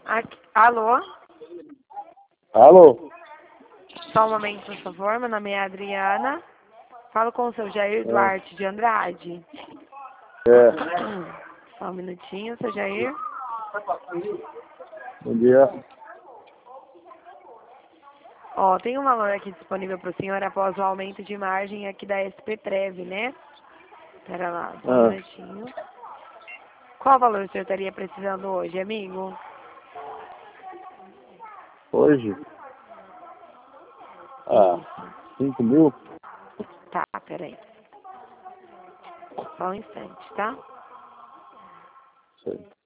Alô? Alô? Só um momento, por favor. Meu nome é Adriana. Falo com o seu Jair Duarte de Andrade. Só um minutinho, seu Jair. Bom dia. Ó, tem um valor aqui disponível para o senhor após o aumento de margem aqui da SP Prev, né? Pera lá, só um minutinho. Qual valor o senhor estaria precisando hoje, amigo? Hoje? 5 mil? Tá, peraí. Só um instante, tá? Sei.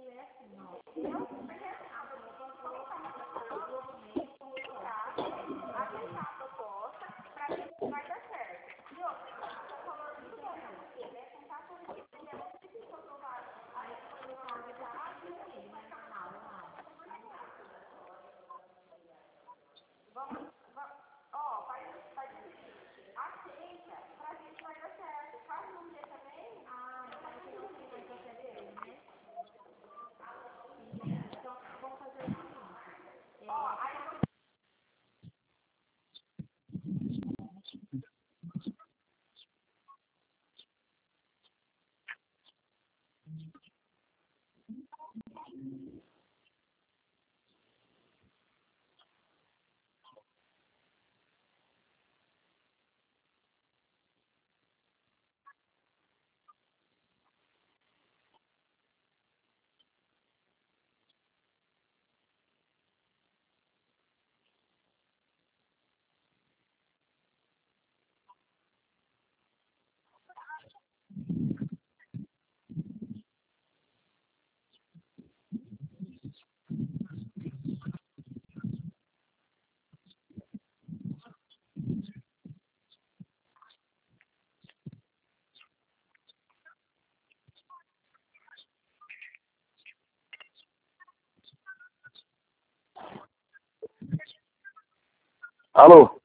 Alô?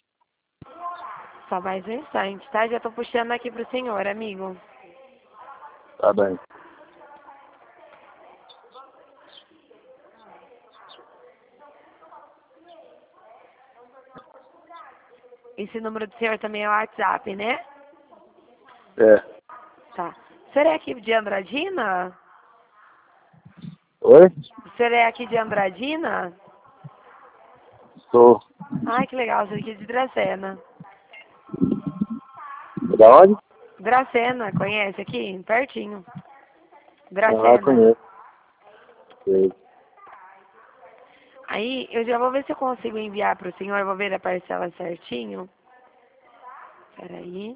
Só mais um instante, tá? Já tô puxando aqui pro senhor, amigo. Tá bem. Esse número do senhor também é o WhatsApp, né? É. Tá. O senhor é aqui de Andradina? Oi? O senhor é aqui de Andradina? Sou. Ai, que legal, o senhor é aqui de Dracena. Da onde? Dracena, conhece aqui? Pertinho. Dracena. Conheço. Sei. Aí, eu já vou ver se eu consigo enviar pro senhor, vou ver a parcela certinho. Peraí.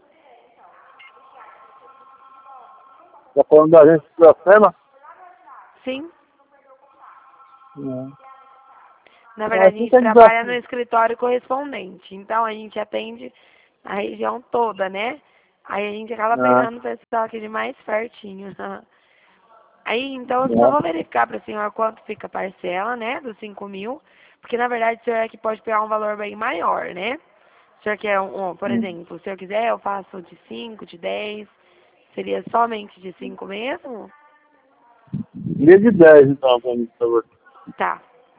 Tá falando da gente de Dracena? Sim. Não. Na verdade, a Quem gente tá de trabalha no Dracena? escritório correspondente. Então, a gente atende a região toda, né? Aí a gente acaba pegando o pessoal aqui de mais pertinho. Aí, então, eu só vou verificar para o senhor quanto fica a parcela, né, dos 5 mil, porque, na verdade, o senhor é que pode pegar um valor bem maior, né? O senhor quer, por exemplo, se o senhor quiser, eu faço de 5, de 10, seria somente de 5 mesmo? Dia de 10, então, pra mim, por favor. Tá.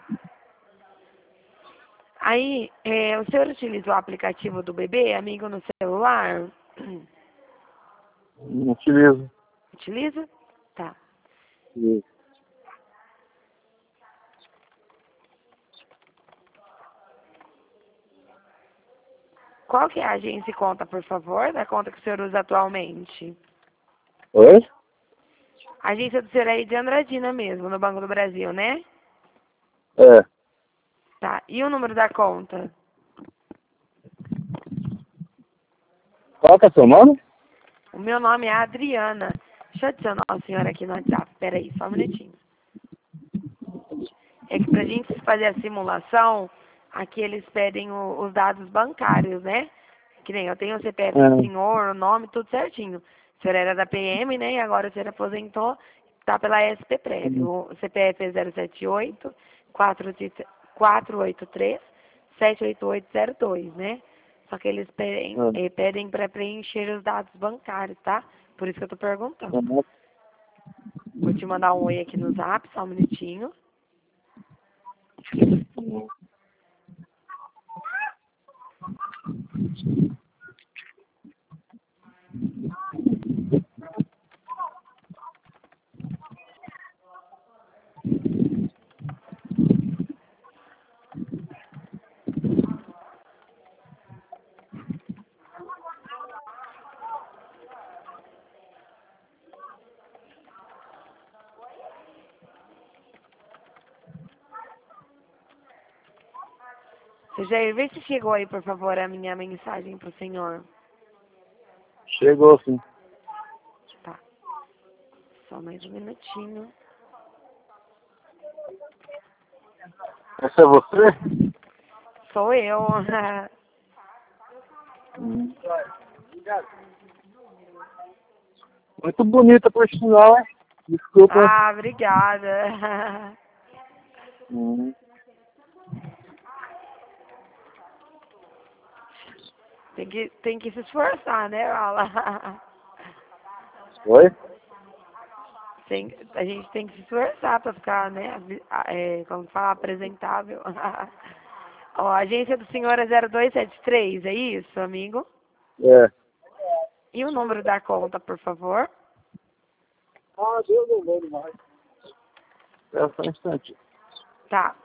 Aí, o senhor utiliza o aplicativo do bebê, amigo, no celular? Não utilizo. Utiliza? Tá. Utilizo. Qual que é a agência e conta, por favor, da conta que o senhor usa atualmente? Oi? A agência do senhor é aí de Andradina mesmo, no Banco do Brasil, né? É. Tá. E o número da conta? Qual que é seu nome? O meu nome é Adriana. Deixa eu adicionar a senhora aqui no WhatsApp. Peraí, só um minutinho. É que pra gente fazer a simulação, aqui eles pedem os dados bancários, né? Que nem eu tenho o CPF do senhor, o nome, tudo certinho. O senhor era da PM, né? E agora o senhor aposentou, tá pela SP Prev. O CPF é 078 483 78802, né? Só que eles pedem para preencher os dados bancários, tá? Por isso que eu tô perguntando. Vou te mandar um oi aqui no Zap, só um minutinho. Seu Jair, vê se chegou aí, por favor, a minha mensagem pro senhor. Chegou, sim. Tá. Só mais um minutinho. Essa é você? Sou eu. Muito bonita, por sinal, hein? Desculpa. Ah, obrigada. Hum. Tem que se esforçar, né, Vala? Oi? A gente tem que se esforçar pra ficar, né, como fala, apresentável. Ó, a agência do senhor é 0273, é isso, amigo? É. E o número da conta, por favor? Ah, Deus, não lembro mais. É, só um instante. Tá.